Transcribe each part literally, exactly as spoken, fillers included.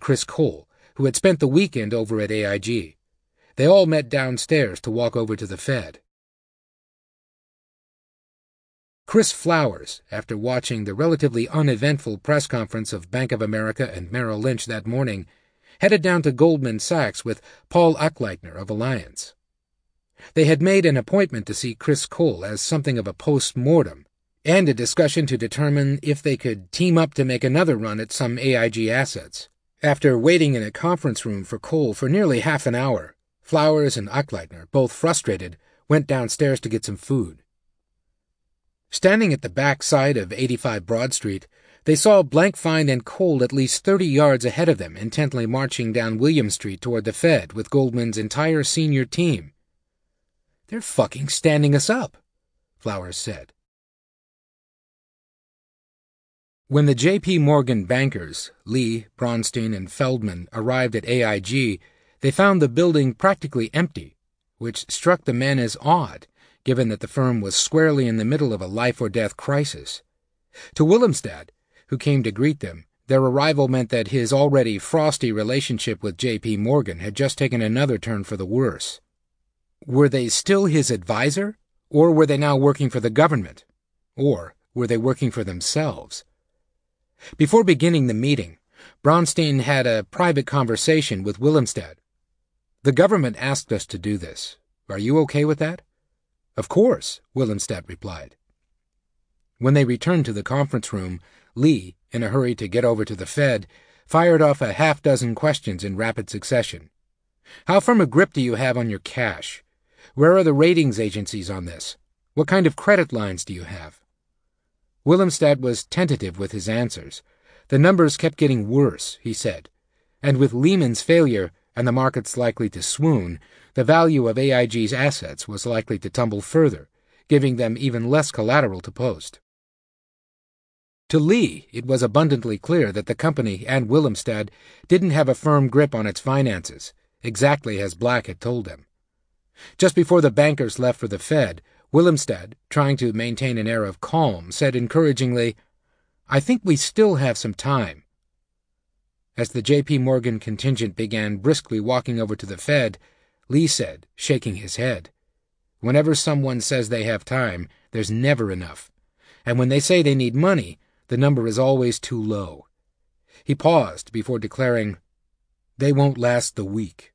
Chris Cole, who had spent the weekend over at A I G. They all met downstairs to walk over to the Fed. Chris Flowers, after watching the relatively uneventful press conference of Bank of America and Merrill Lynch that morning, headed down to Goldman Sachs with Paul Achleitner of Alliance. They had made an appointment to see Chris Cole as something of a post-mortem, and a discussion to determine if they could team up to make another run at some A I G assets. After waiting in a conference room for Cole for nearly half an hour, Flowers and Achleitner, both frustrated, went downstairs to get some food. Standing at the back side of eighty-five Broad Street, they saw Blankfein and Cole at least thirty yards ahead of them, intently marching down William Street toward the Fed with Goldman's entire senior team. "They're fucking standing us up," Flowers said. When the J P. Morgan bankers, Lee, Bronstein, and Feldman, arrived at A I G, they found the building practically empty, which struck the men as odd, given that the firm was squarely in the middle of a life-or-death crisis. To Willemstad, who came to greet them, their arrival meant that his already frosty relationship with J P. Morgan had just taken another turn for the worse. Were they still his advisor, or were they now working for the government? Or were they working for themselves? Before beginning the meeting, Bronstein had a private conversation with Willemstad. "The government asked us to do this. Are you okay with that?" "Of course," Willemstad replied. When they returned to the conference room, Lee, in a hurry to get over to the Fed, fired off a half-dozen questions in rapid succession. "How firm a grip do you have on your cash? Where are the ratings agencies on this? What kind of credit lines do you have?" Willemstad was tentative with his answers. The numbers kept getting worse, he said, and with Lehman's failure and the markets likely to swoon, the value of A I G's assets was likely to tumble further, giving them even less collateral to post. To Lee, it was abundantly clear that the company and Willemstad didn't have a firm grip on its finances, exactly as Black had told them. Just before the bankers left for the Fed, Willemstad, trying to maintain an air of calm, said encouragingly, "I think we still have some time." As the J P. Morgan contingent began briskly walking over to the Fed, Lee said, shaking his head, "Whenever someone says they have time, there's never enough. And when they say they need money, the number is always too low." He paused before declaring, "They won't last the week."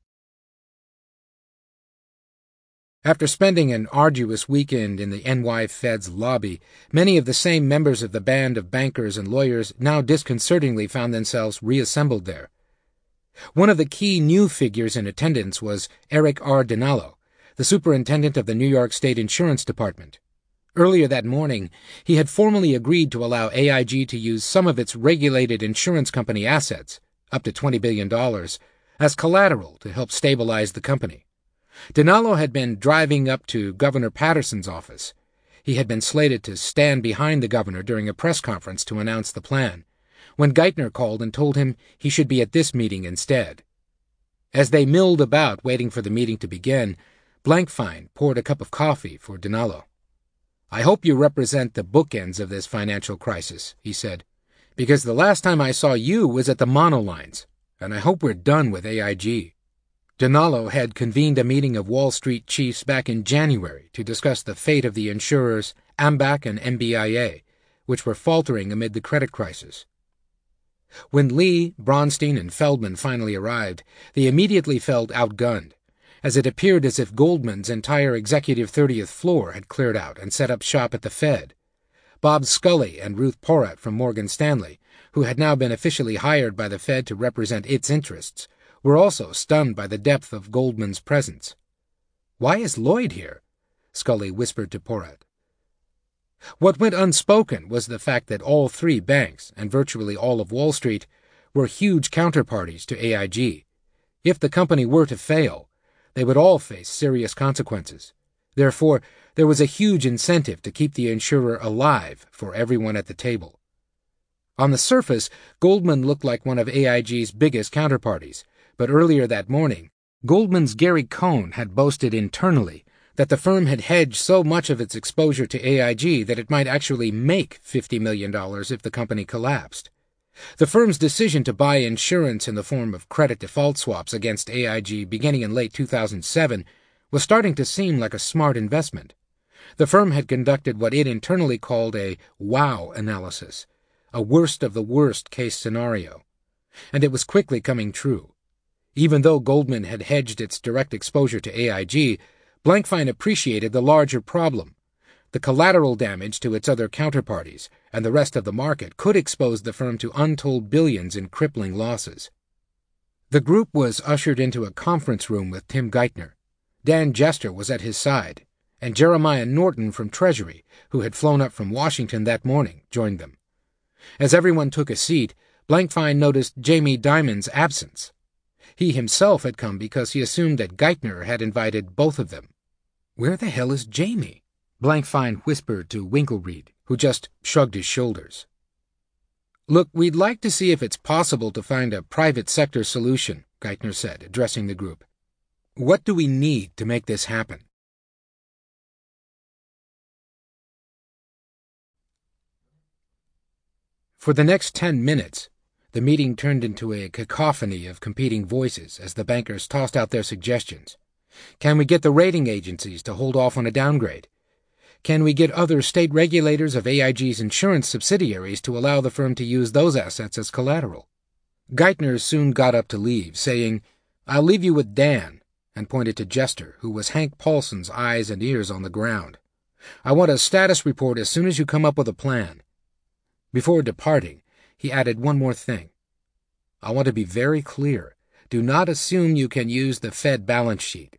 After spending an arduous weekend in the N Y Fed's lobby, many of the same members of the band of bankers and lawyers now disconcertingly found themselves reassembled there. One of the key new figures in attendance was Eric R. Dinallo, the superintendent of the New York State Insurance Department. Earlier that morning, he had formally agreed to allow A I G to use some of its regulated insurance company assets, up to twenty billion dollars, as collateral to help stabilize the company. Dinallo had been driving up to Governor Patterson's office. He had been slated to stand behind the governor during a press conference to announce the plan, when Geithner called and told him he should be at this meeting instead. As they milled about waiting for the meeting to begin, Blankfein poured a cup of coffee for Dinallo. "I hope you represent the bookends of this financial crisis," he said, "because the last time I saw you was at the monolines, and I hope we're done with A I G." Dinallo had convened a meeting of Wall Street chiefs back in January to discuss the fate of the insurers Ambac and M B I A, which were faltering amid the credit crisis. When Lee, Bronstein, and Feldman finally arrived, they immediately felt outgunned, as it appeared as if Goldman's entire executive thirtieth floor had cleared out and set up shop at the Fed. Bob Scully and Ruth Porat from Morgan Stanley, who had now been officially hired by the Fed to represent its interests, were also stunned by the depth of Goldman's presence. "Why is Lloyd here?" Scully whispered to Porat. What went unspoken was the fact that all three banks, and virtually all of Wall Street, were huge counterparties to A I G. If the company were to fail, they would all face serious consequences. Therefore, there was a huge incentive to keep the insurer alive for everyone at the table. On the surface, Goldman looked like one of A I G's biggest counterparties, but earlier that morning, Goldman's Gary Cohn had boasted internally that the firm had hedged so much of its exposure to A I G that it might actually make fifty million dollars if the company collapsed. The firm's decision to buy insurance in the form of credit default swaps against A I G beginning in late two thousand seven was starting to seem like a smart investment. The firm had conducted what it internally called a wow analysis, a worst of the worst case scenario. And it was quickly coming true. Even though Goldman had hedged its direct exposure to A I G, Blankfein appreciated the larger problem. The collateral damage to its other counterparties and the rest of the market could expose the firm to untold billions in crippling losses. The group was ushered into a conference room with Tim Geithner. Dan Jester was at his side, and Jeremiah Norton from Treasury, who had flown up from Washington that morning, joined them. As everyone took a seat, Blankfein noticed Jamie Dimon's absence. He himself had come because he assumed that Geithner had invited both of them. "Where the hell is Jamie?" Blankfein whispered to Winkelried, who just shrugged his shoulders. "Look, we'd like to see if it's possible to find a private sector solution," Geithner said, addressing the group. "What do we need to make this happen?" For the next ten minutes, the meeting turned into a cacophony of competing voices as the bankers tossed out their suggestions. Can we get the rating agencies to hold off on a downgrade? Can we get other state regulators of A I G's insurance subsidiaries to allow the firm to use those assets as collateral? Geithner soon got up to leave, saying, "I'll leave you with Dan," and pointed to Jester, who was Hank Paulson's eyes and ears on the ground. "I want a status report as soon as you come up with a plan." Before departing, he added one more thing. "I want to be very clear. Do not assume you can use the Fed balance sheet."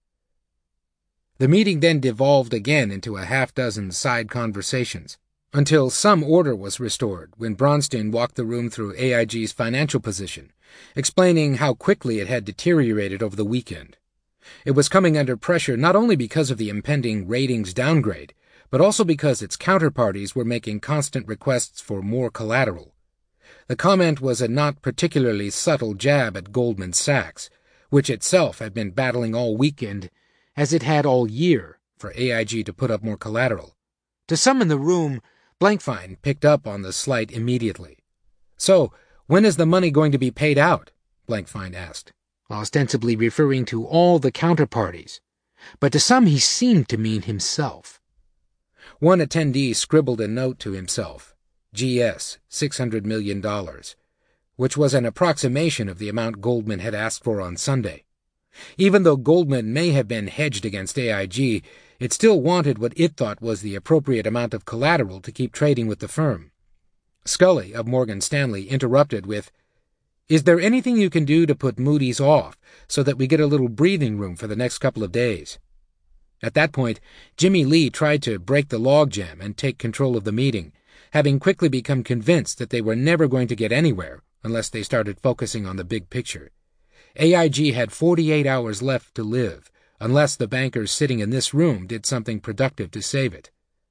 The meeting then devolved again into a half-dozen side conversations, until some order was restored when Bronstein walked the room through A I G's financial position, explaining how quickly it had deteriorated over the weekend. It was coming under pressure not only because of the impending ratings downgrade, but also because its counterparties were making constant requests for more collateral. The comment was a not particularly subtle jab at Goldman Sachs, which itself had been battling all weekend, as it had all year, for A I G to put up more collateral. To some in the room, Blankfein picked up on the slight immediately. "So, when is the money going to be paid out?" Blankfein asked, ostensibly referring to all the counterparties, but to some he seemed to mean himself. One attendee scribbled a note to himself, G S, six hundred million dollars, which was an approximation of the amount Goldman had asked for on Sunday. Even though Goldman may have been hedged against A I G, it still wanted what it thought was the appropriate amount of collateral to keep trading with the firm. Scully of Morgan Stanley interrupted with, "Is there anything you can do to put Moody's off so that we get a little breathing room for the next couple of days?" At that point, Jimmy Lee tried to break the logjam and take control of the meeting, having quickly become convinced that they were never going to get anywhere unless they started focusing on the big picture. A I G had forty-eight hours left to live, unless the bankers sitting in this room did something productive to save it.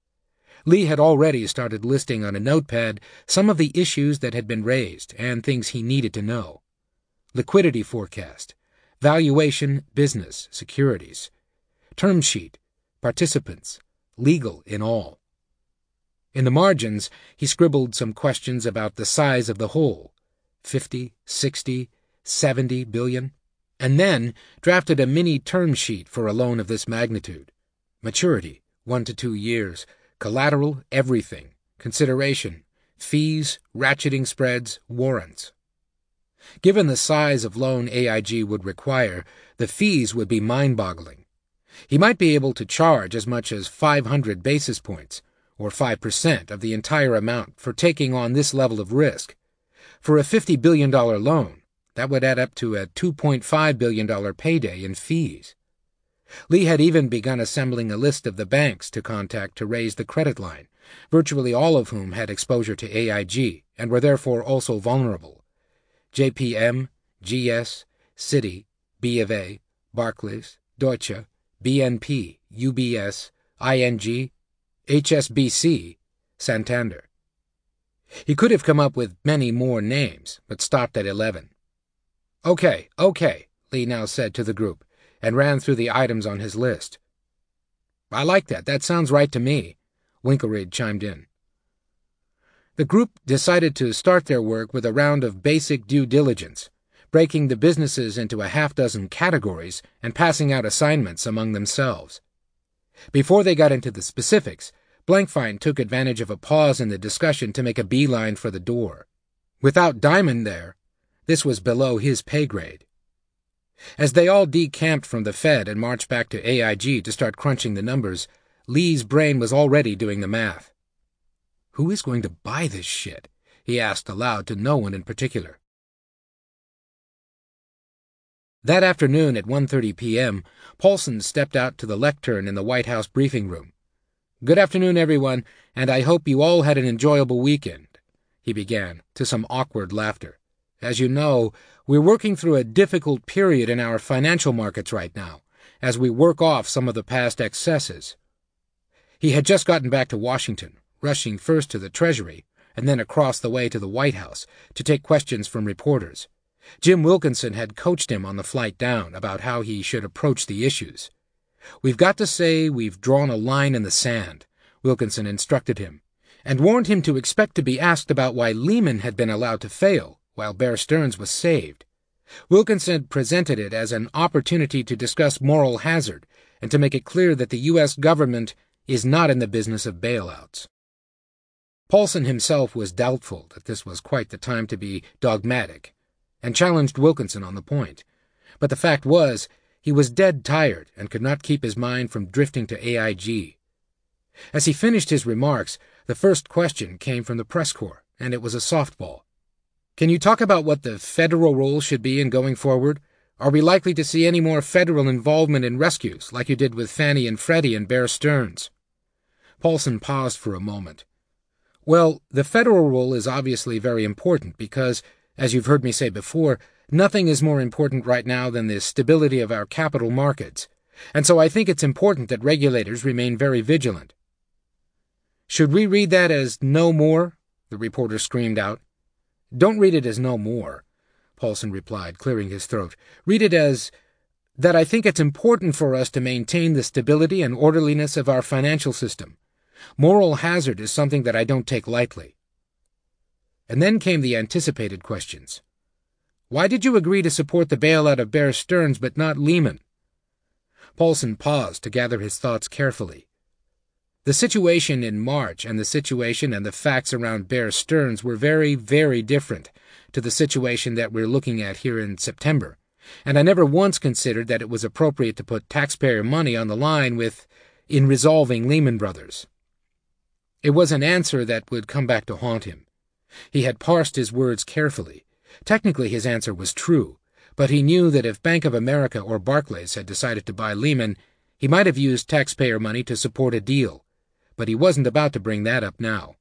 Lee had already started listing on a notepad some of the issues that had been raised and things he needed to know. Liquidity forecast, valuation, business, securities, term sheet, participants, legal in all. In the margins, he scribbled some questions about the size of the whole, fifty, sixty, seventy billion, and then drafted a mini term sheet for a loan of this magnitude. Maturity, one to two years, collateral, everything, consideration, fees, ratcheting spreads, warrants. Given the size of loan A I G would require, the fees would be mind-boggling. He might be able to charge as much as five hundred basis points, or five percent of the entire amount for taking on this level of risk. For a fifty billion dollars loan, that would add up to a two point five billion dollars payday in fees. Lee had even begun assembling a list of the banks to contact to raise the credit line, virtually all of whom had exposure to A I G and were therefore also vulnerable. J P M, G S, Citi, B of A, Barclays, Deutsche, B N P, U B S, I N G, H S B C, Santander. He could have come up with many more names, but stopped at eleven. "Okay, okay," Lee now said to the group, and ran through the items on his list. "I like that. That sounds right to me," Winkelried chimed in. The group decided to start their work with a round of basic due diligence, breaking the businesses into a half dozen categories and passing out assignments among themselves. Before they got into the specifics, Blankfein took advantage of a pause in the discussion to make a beeline for the door. Without Diamond there, this was below his pay grade. As they all decamped from the Fed and marched back to A I G to start crunching the numbers, Lee's brain was already doing the math. "Who is going to buy this shit?" he asked aloud to no one in particular. That afternoon at one thirty p.m., Paulson stepped out to the lectern in the White House briefing room. "Good afternoon, everyone, and I hope you all had an enjoyable weekend," he began, to some awkward laughter. "As you know, we're working through a difficult period in our financial markets right now, as we work off some of the past excesses." He had just gotten back to Washington, rushing first to the Treasury and then across the way to the White House to take questions from reporters. Jim Wilkinson had coached him on the flight down about how he should approach the issues. "We've got to say we've drawn a line in the sand," Wilkinson instructed him, and warned him to expect to be asked about why Lehman had been allowed to fail while Bear Stearns was saved. Wilkinson presented it as an opportunity to discuss moral hazard and to make it clear that the U S government is not in the business of bailouts. Paulson himself was doubtful that this was quite the time to be dogmatic, and challenged Wilkinson on the point. But the fact was, he was dead tired and could not keep his mind from drifting to A I G. As he finished his remarks, the first question came from the press corps, and it was a softball. "Can you talk about what the federal role should be in going forward? Are we likely to see any more federal involvement in rescues, like you did with Fannie and Freddie and Bear Stearns?" Paulson paused for a moment. "Well, the federal role is obviously very important because, as you've heard me say before, nothing is more important right now than the stability of our capital markets, and so I think it's important that regulators remain very vigilant." "Should we read that as no more?" the reporter screamed out. "Don't read it as no more," Paulson replied, clearing his throat. "Read it as that I think it's important for us to maintain the stability and orderliness of our financial system. Moral hazard is something that I don't take lightly." And then came the anticipated questions. "Why did you agree to support the bailout of Bear Stearns but not Lehman?" Paulson paused to gather his thoughts carefully. The situation in March and the situation and the facts around Bear Stearns were very, very different to the situation that we're looking at here in September, and I never once considered that it was appropriate to put taxpayer money on the line with in resolving Lehman Brothers. It was an answer that would come back to haunt him. He had parsed his words carefully. Technically his answer was true, but he knew that if Bank of America or Barclays had decided to buy Lehman, he might have used taxpayer money to support a deal, but he wasn't about to bring that up now.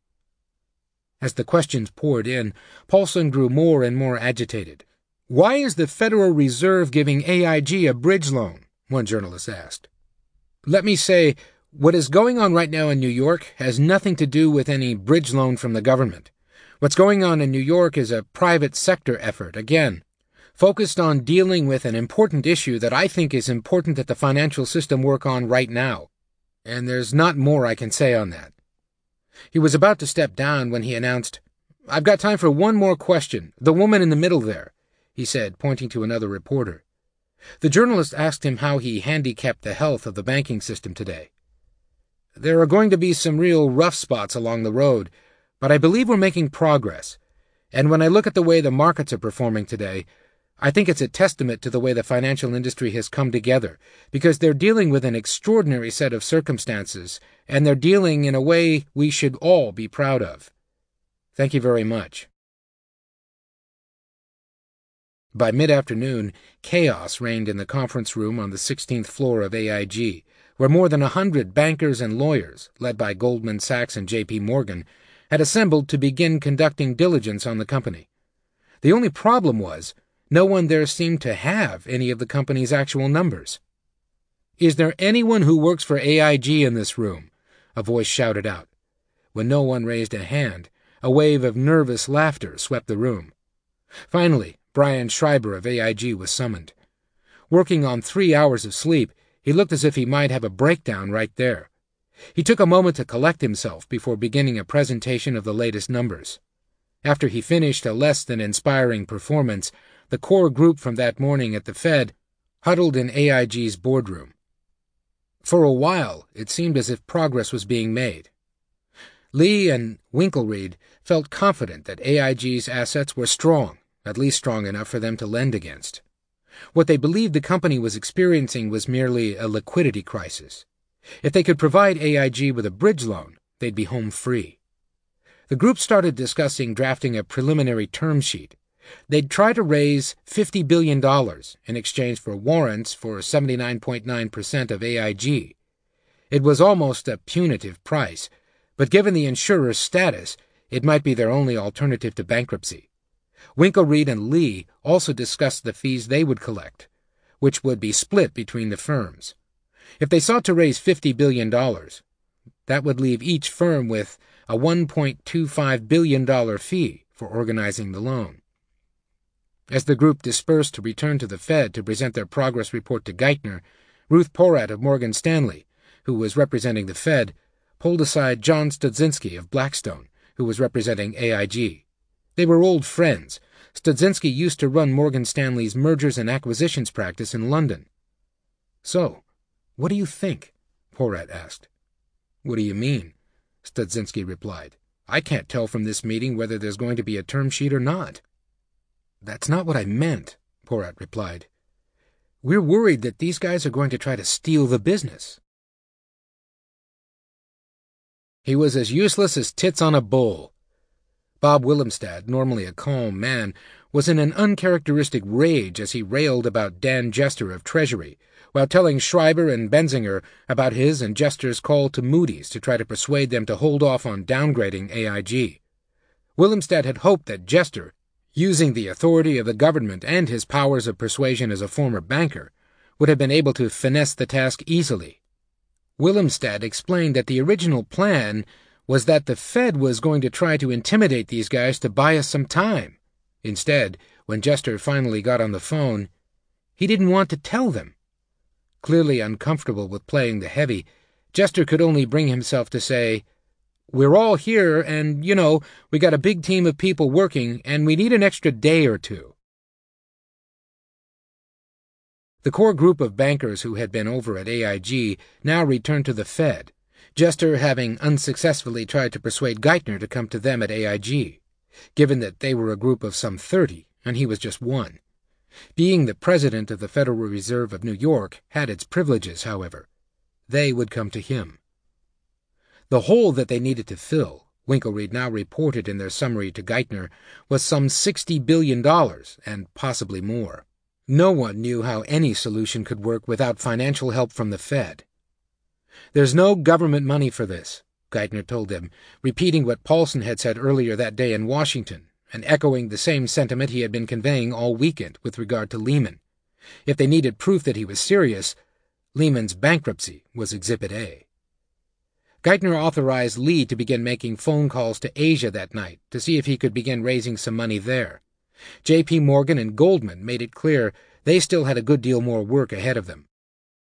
As the questions poured in, Paulson grew more and more agitated. "Why is the Federal Reserve giving A I G a bridge loan?" one journalist asked. "Let me say, what is going on right now in New York has nothing to do with any bridge loan from the government. What's going on in New York is a private sector effort, again, focused on dealing with an important issue that I think is important that the financial system work on right now. And there's not more I can say on that." He was about to step down when he announced, "I've got time for one more question. The woman in the middle there," he said, pointing to another reporter. The journalist asked him how he handicapped the health of the banking system today. "There are going to be some real rough spots along the road, but I believe we're making progress. And when I look at the way the markets are performing today, I think it's a testament to the way the financial industry has come together, because they're dealing with an extraordinary set of circumstances, and they're dealing in a way we should all be proud of. Thank you very much." By mid-afternoon, chaos reigned in the conference room on the sixteenth floor of A I G, where more than a hundred bankers and lawyers, led by Goldman Sachs and J P Morgan, had assembled to begin conducting diligence on the company. The only problem was, no one there seemed to have any of the company's actual numbers. "Is there anyone who works for A I G in this room?" a voice shouted out. When no one raised a hand, a wave of nervous laughter swept the room. Finally, Brian Schreiber of A I G was summoned. Working on three hours of sleep, he looked as if he might have a breakdown right there. He took a moment to collect himself before beginning a presentation of the latest numbers. After he finished a less than inspiring performance, the core group from that morning at the Fed huddled in A I G's boardroom. For a while, it seemed as if progress was being made. Lee and Winkelried felt confident that A I G's assets were strong, at least strong enough for them to lend against. What they believed the company was experiencing was merely a liquidity crisis. If they could provide A I G with a bridge loan, they'd be home free. The group started discussing drafting a preliminary term sheet. They'd try to raise fifty billion dollars in exchange for warrants for seventy-nine point nine percent of A I G. It was almost a punitive price, but given the insurer's status, it might be their only alternative to bankruptcy. Winkelried and Lee also discussed the fees they would collect, which would be split between the firms. If they sought to raise fifty billion dollars, that would leave each firm with a one point two five billion dollars fee for organizing the loan. As the group dispersed to return to the Fed to present their progress report to Geithner, Ruth Porat of Morgan Stanley, who was representing the Fed, pulled aside John Studzinski of Blackstone, who was representing A I G. They were old friends. Studzinski used to run Morgan Stanley's mergers and acquisitions practice in London. "So, what do you think?" Porat asked. "What do you mean?" Studzinski replied. "I can't tell from this meeting whether there's going to be a term sheet or not." "That's not what I meant," Porat replied. "We're worried that these guys are going to try to steal the business." He was as useless as tits on a bull. Bob Willemstad, normally a calm man, was in an uncharacteristic rage as he railed about Dan Jester of Treasury, while telling Schreiber and Benzinger about his and Jester's call to Moody's to try to persuade them to hold off on downgrading A I G. Willemstad had hoped that Jester, using the authority of the government and his powers of persuasion as a former banker, would have been able to finesse the task easily. Willemstad explained that the original plan was that the Fed was going to try to intimidate these guys to buy us some time. Instead, when Jester finally got on the phone, he didn't want to tell them. Clearly uncomfortable with playing the heavy, Jester could only bring himself to say, "We're all here, and, you know, we got a big team of people working, and we need an extra day or two." The core group of bankers who had been over at A I G now returned to the Fed, Jester having unsuccessfully tried to persuade Geithner to come to them at A I G, given that they were a group of some thirty, and he was just one. Being the president of the Federal Reserve of New York had its privileges, however. They would come to him. The hole that they needed to fill, Winkelried now reported in their summary to Geithner, was some sixty billion dollars, and possibly more. No one knew how any solution could work without financial help from the Fed. "There's no government money for this," Geithner told them, repeating what Paulson had said earlier that day in Washington, and echoing the same sentiment he had been conveying all weekend with regard to Lehman. If they needed proof that he was serious, Lehman's bankruptcy was Exhibit A. Geithner authorized Lee to begin making phone calls to Asia that night to see if he could begin raising some money there. J P. Morgan and Goldman made it clear they still had a good deal more work ahead of them.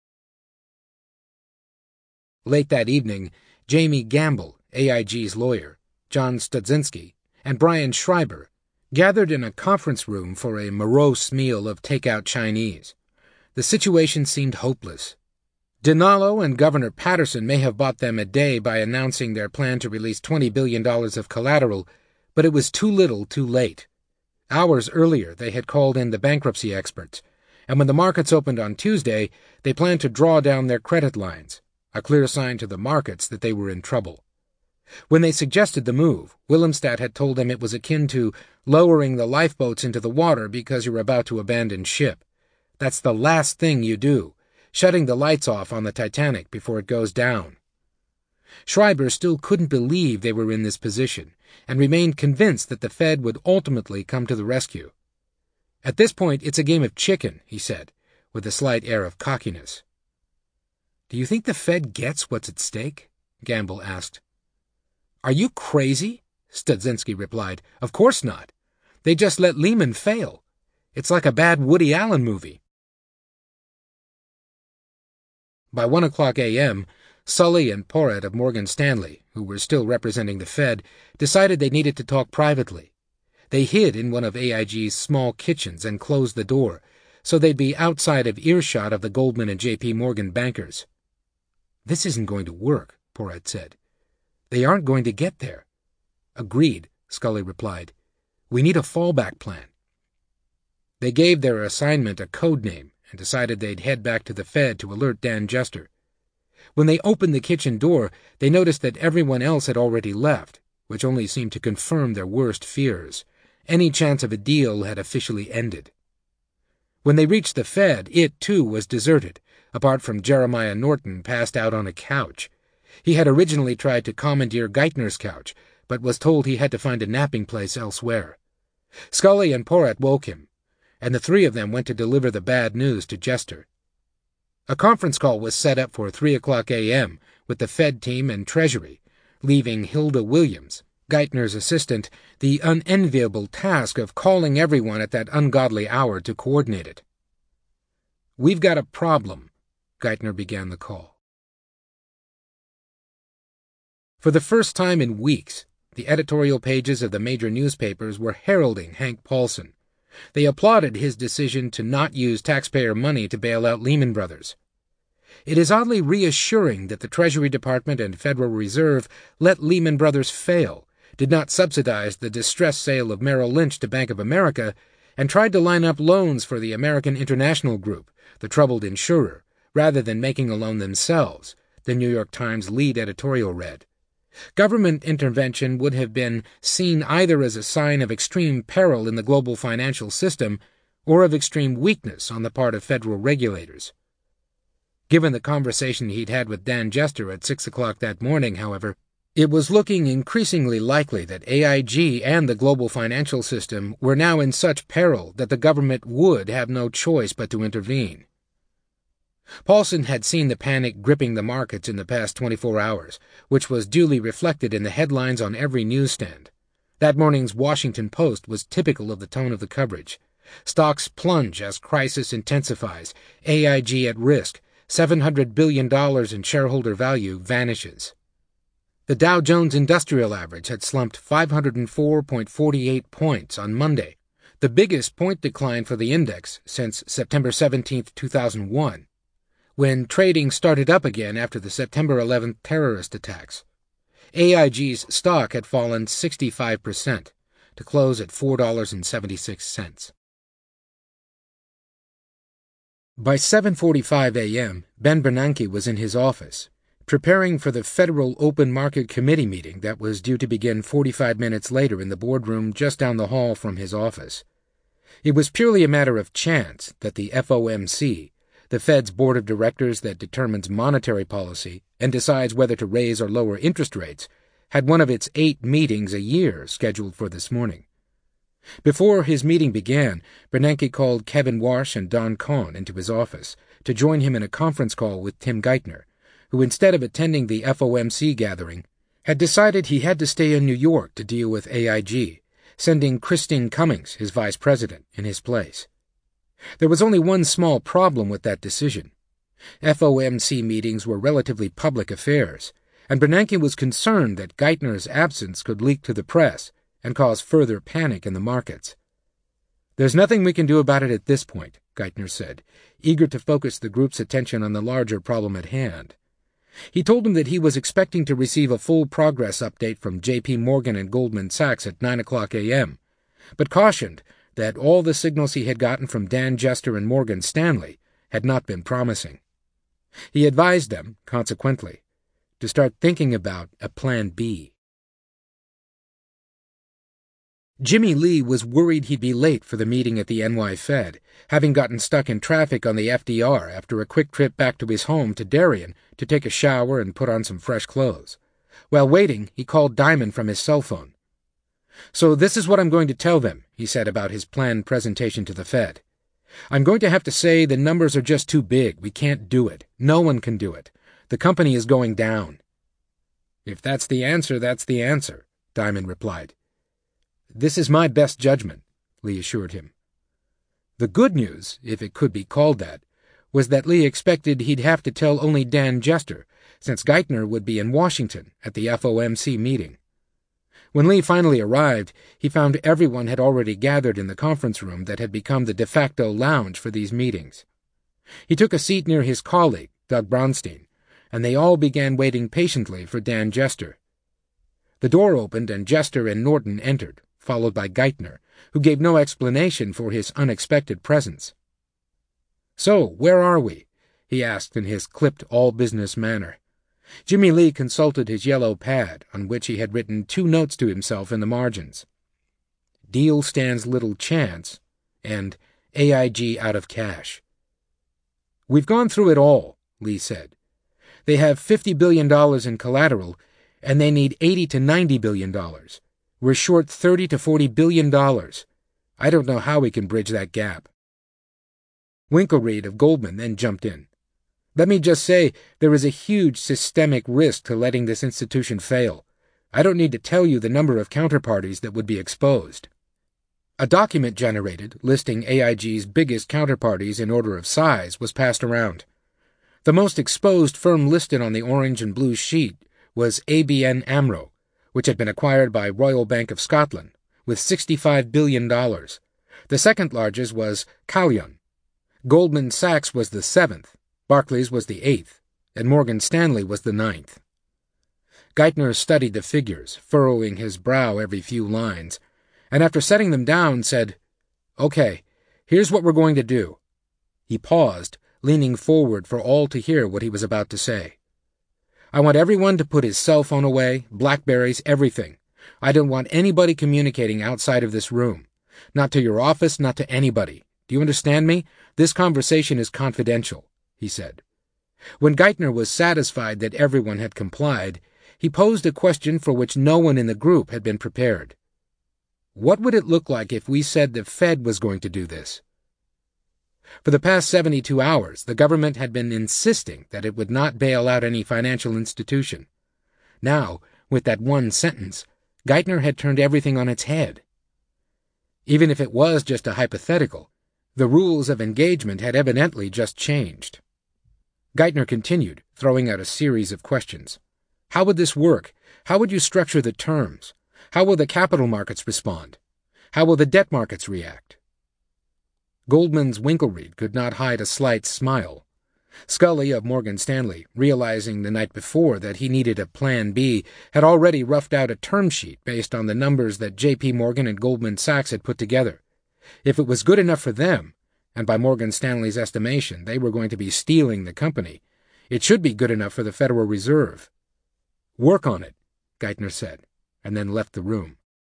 Late that evening, Jamie Gamble, A I G's lawyer, John Studzinski, and Brian Schreiber gathered in a conference room for a morose meal of takeout Chinese. The situation seemed hopeless. Dinallo and Governor Patterson may have bought them a day by announcing their plan to release twenty billion dollars of collateral, but it was too little too late. Hours earlier, they had called in the bankruptcy experts, and when the markets opened on Tuesday, they planned to draw down their credit lines, a clear sign to the markets that they were in trouble. When they suggested the move, Willemstad had told them it was akin to lowering the lifeboats into the water because you're about to abandon ship. That's the last thing you do, shutting the lights off on the Titanic before it goes down. Schreiber still couldn't believe they were in this position, and remained convinced that the Fed would ultimately come to the rescue. "At this point, it's a game of chicken," he said, with a slight air of cockiness. "Do you think the Fed gets what's at stake?" Gamble asked. "Are you crazy?" Studzinski replied. "Of course not. They just let Lehman fail. It's like a bad Woody Allen movie." By one o'clock a m, Sully and Porrett of Morgan Stanley, who were still representing the Fed, decided they needed to talk privately. They hid in one of A I G's small kitchens and closed the door, so they'd be outside of earshot of the Goldman and J P Morgan bankers. "This isn't going to work," Porrett said. "They aren't going to get there." "Agreed," Scully replied. "We need a fallback plan." They gave their assignment a code name and decided they'd head back to the Fed to alert Dan Jester. When they opened the kitchen door, they noticed that everyone else had already left, which only seemed to confirm their worst fears. Any chance of a deal had officially ended. When they reached the Fed, it, too, was deserted, apart from Jeremiah Norton passed out on a couch. He had originally tried to commandeer Geithner's couch, but was told he had to find a napping place elsewhere. Scully and Porrett woke him, and the three of them went to deliver the bad news to Jester. A conference call was set up for three o'clock a m with the Fed team and Treasury, leaving Hilda Williams, Geithner's assistant, the unenviable task of calling everyone at that ungodly hour to coordinate it. "We've got a problem," Geithner began the call. For the first time in weeks, the editorial pages of the major newspapers were heralding Hank Paulson. They applauded his decision to not use taxpayer money to bail out Lehman Brothers. It is oddly reassuring that the Treasury Department and Federal Reserve let Lehman Brothers fail, did not subsidize the distressed sale of Merrill Lynch to Bank of America, and tried to line up loans for the American International Group, the troubled insurer, rather than making a loan themselves, the New York Times lead editorial read. Government intervention would have been seen either as a sign of extreme peril in the global financial system or of extreme weakness on the part of federal regulators. Given the conversation he'd had with Dan Jester at six o'clock that morning, however, it was looking increasingly likely that A I G and the global financial system were now in such peril that the government would have no choice but to intervene. Paulson had seen the panic gripping the markets in the past twenty-four hours, which was duly reflected in the headlines on every newsstand. That morning's Washington Post was typical of the tone of the coverage. Stocks plunge as crisis intensifies, A I G at risk, seven hundred billion dollars in shareholder value vanishes. The Dow Jones Industrial Average had slumped five hundred four point four eight points on Monday, the biggest point decline for the index since September seventeenth, two thousand one. When trading started up again after the September eleventh terrorist attacks. A I G's stock had fallen sixty-five percent, to close at four dollars and seventy-six cents. By seven forty-five a m, Ben Bernanke was in his office, preparing for the Federal Open Market Committee meeting that was due to begin forty-five minutes later in the boardroom just down the hall from his office. It was purely a matter of chance that the F O M C, the Fed's board of directors that determines monetary policy and decides whether to raise or lower interest rates, had one of its eight meetings a year scheduled for this morning. Before his meeting began, Bernanke called Kevin Warsh and Don Kohn into his office to join him in a conference call with Tim Geithner, who, instead of attending the F O M C gathering, had decided he had to stay in New York to deal with A I G, sending Christine Cummings, his vice president, in his place. There was only one small problem with that decision. F O M C meetings were relatively public affairs, and Bernanke was concerned that Geithner's absence could leak to the press and cause further panic in the markets. "There's nothing we can do about it at this point," Geithner said, eager to focus the group's attention on the larger problem at hand. He told him that he was expecting to receive a full progress update from J P Morgan and Goldman Sachs at nine o'clock a m, but cautioned that all the signals he had gotten from Dan Jester and Morgan Stanley had not been promising. He advised them, consequently, to start thinking about a Plan B. Jimmy Lee was worried he'd be late for the meeting at the N Y Fed, having gotten stuck in traffic on the F D R after a quick trip back to his home to Darien to take a shower and put on some fresh clothes. While waiting, he called Diamond from his cell phone. "So this is what I'm going to tell them," he said about his planned presentation to the Fed. "I'm going to have to say the numbers are just too big. We can't do it. No one can do it. The company is going down." "If that's the answer, that's the answer," Diamond replied. "This is my best judgment," Lee assured him. The good news, if it could be called that, was that Lee expected he'd have to tell only Dan Jester, since Geithner would be in Washington at the F O M C meeting. When Lee finally arrived, he found everyone had already gathered in the conference room that had become the de facto lounge for these meetings. He took a seat near his colleague, Doug Bronstein, and they all began waiting patiently for Dan Jester. The door opened and Jester and Norton entered, followed by Geithner, who gave no explanation for his unexpected presence. "So, where are we?" he asked in his clipped all-business manner. Jimmy Lee consulted his yellow pad, on which he had written two notes to himself in the margins. "Deal stands little chance," and "A I G out of cash." "We've gone through it all," Lee said. "They have fifty billion dollars in collateral, and they need eighty to ninety billion dollars. We're short thirty to forty billion dollars. I don't know how we can bridge that gap." Winkelried of Goldman then jumped in. "Let me just say, there is a huge systemic risk to letting this institution fail. I don't need to tell you the number of counterparties that would be exposed." A document generated, listing A I G's biggest counterparties in order of size, was passed around. The most exposed firm listed on the orange and blue sheet was A B N AMRO, which had been acquired by Royal Bank of Scotland, with sixty-five billion dollars. The second largest was Callion. Goldman Sachs was the seventh, Barclays was the eighth, and Morgan Stanley was the ninth. Geithner studied the figures, furrowing his brow every few lines, and after setting them down said, "Okay, here's what we're going to do." He paused, leaning forward for all to hear what he was about to say. "I want everyone to put his cell phone away, Blackberries, everything. I don't want anybody communicating outside of this room. Not to your office, not to anybody. Do you understand me? This conversation is confidential," he said. When Geithner was satisfied that everyone had complied, he posed a question for which no one in the group had been prepared. "What would it look like if we said the Fed was going to do this?" For the past seventy-two hours, the government had been insisting that it would not bail out any financial institution. Now, with that one sentence, Geithner had turned everything on its head. Even if it was just a hypothetical, the rules of engagement had evidently just changed. Geithner continued, throwing out a series of questions. How would this work? How would you structure the terms? How will the capital markets respond? How will the debt markets react? Goldman's Winkelried could not hide a slight smile. Scully of Morgan Stanley, realizing the night before that he needed a plan B, had already roughed out a term sheet based on the numbers that J P Morgan and Goldman Sachs had put together. If it was good enough for them, and by Morgan Stanley's estimation they were going to be stealing the company, it should be good enough for the Federal Reserve. "Work on it," Geithner said, and then left the room.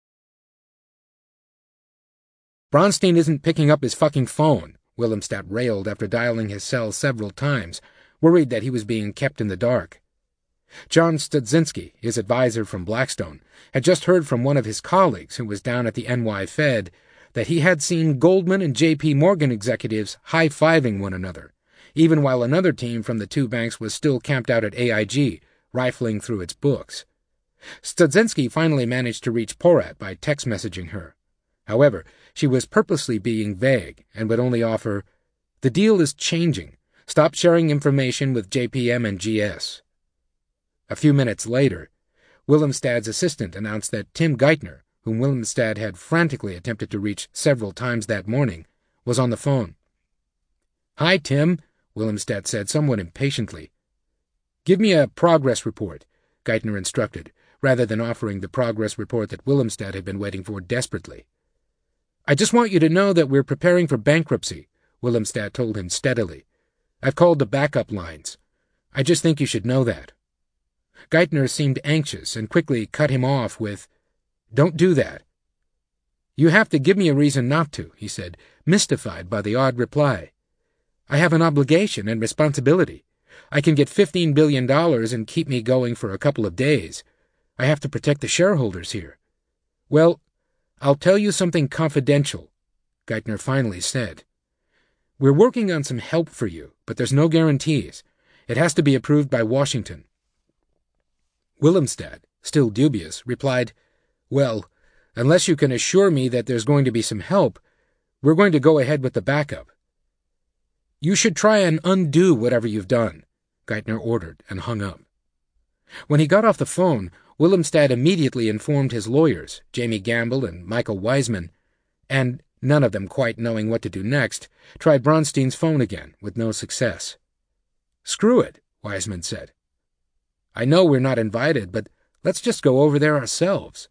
"Bronstein isn't picking up his fucking phone," Willemstad railed after dialing his cell several times, worried that he was being kept in the dark. John Studzinski, his advisor from Blackstone, had just heard from one of his colleagues who was down at the N Y Fed that he had seen Goldman and J P Morgan executives high-fiving one another, even while another team from the two banks was still camped out at A I G, rifling through its books. Studzinski finally managed to reach Porat by text messaging her. However, she was purposely being vague and would only offer, "The deal is changing. Stop sharing information with J P M and G S." A few minutes later, Willemstad's assistant announced that Tim Geithner, whom Willemstad had frantically attempted to reach several times that morning, was on the phone. "Hi, Tim," Willemstad said somewhat impatiently. "Give me a progress report," Geithner instructed, rather than offering the progress report that Willemstad had been waiting for desperately. "I just want you to know that we're preparing for bankruptcy," Willemstad told him steadily. "I've called the backup lines. I just think you should know that." Geithner seemed anxious and quickly cut him off with, "Don't do that." "You have to give me a reason not to," he said, mystified by the odd reply. "I have an obligation and responsibility. I can get fifteen billion dollars and keep me going for a couple of days. I have to protect the shareholders here." "Well, I'll tell you something confidential," Geithner finally said. "We're working on some help for you, but there's no guarantees. It has to be approved by Washington." Willemstad, still dubious, replied, "Well, unless you can assure me that there's going to be some help, we're going to go ahead with the backup." "You should try and undo whatever you've done," Geithner ordered and hung up. When he got off the phone, Willemstad immediately informed his lawyers, Jamie Gamble and Michael Wiseman, and, none of them quite knowing what to do next, tried Bronstein's phone again, with no success. "Screw it," Wiseman said. "I know we're not invited, but let's just go over there ourselves."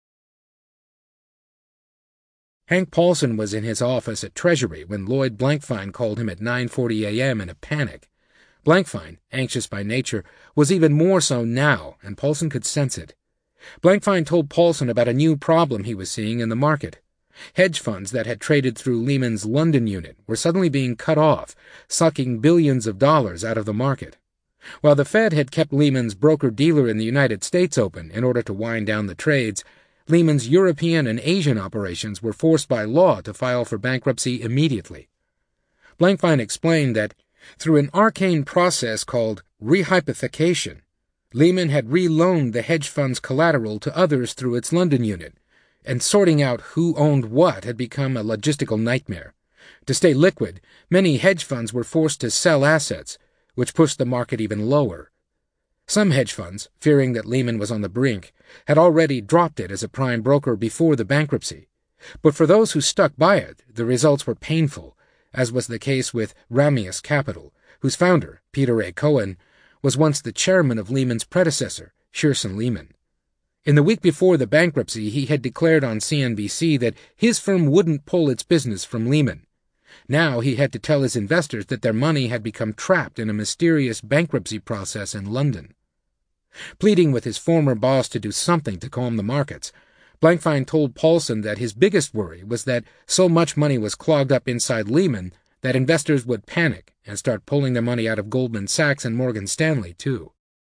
Hank Paulson was in his office at Treasury when Lloyd Blankfein called him at nine forty a m in a panic. Blankfein, anxious by nature, was even more so now, and Paulson could sense it. Blankfein told Paulson about a new problem he was seeing in the market. Hedge funds that had traded through Lehman's London unit were suddenly being cut off, sucking billions of dollars out of the market. While the Fed had kept Lehman's broker-dealer in the United States open in order to wind down the trades, Lehman's European and Asian operations were forced by law to file for bankruptcy immediately. Blankfein explained that, through an arcane process called rehypothecation, Lehman had re-loaned the hedge fund's collateral to others through its London unit, and sorting out who owned what had become a logistical nightmare. To stay liquid, many hedge funds were forced to sell assets, which pushed the market even lower. Some hedge funds, fearing that Lehman was on the brink, had already dropped it as a prime broker before the bankruptcy. But for those who stuck by it, the results were painful, as was the case with Ramius Capital, whose founder, Peter A. Cohen, was once the chairman of Lehman's predecessor, Shearson Lehman. In the week before the bankruptcy, he had declared on C N B C that his firm wouldn't pull its business from Lehman. Now he had to tell his investors that their money had become trapped in a mysterious bankruptcy process in London. Pleading with his former boss to do something to calm the markets, Blankfein told Paulson that his biggest worry was that so much money was clogged up inside Lehman that investors would panic and start pulling their money out of Goldman Sachs and Morgan Stanley, too.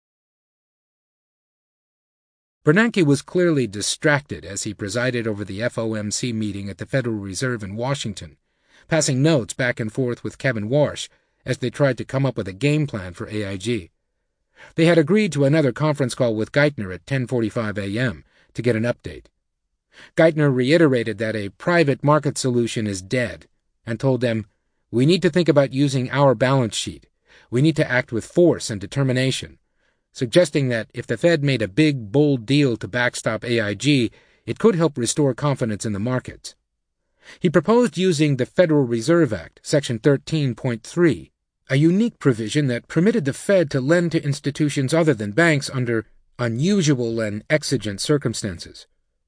Bernanke was clearly distracted as he presided over the F O M C meeting at the Federal Reserve in Washington, passing notes back and forth with Kevin Warsh as they tried to come up with a game plan for A I G. They had agreed to another conference call with Geithner at ten forty-five a m to get an update. Geithner reiterated that a private market solution is dead and told them, "We need to think about using our balance sheet. We need to act with force and determination," suggesting that if the Fed made a big, bold deal to backstop A I G, it could help restore confidence in the markets. He proposed using the Federal Reserve Act, Section thirteen point three, a unique provision that permitted the Fed to lend to institutions other than banks under unusual and exigent circumstances.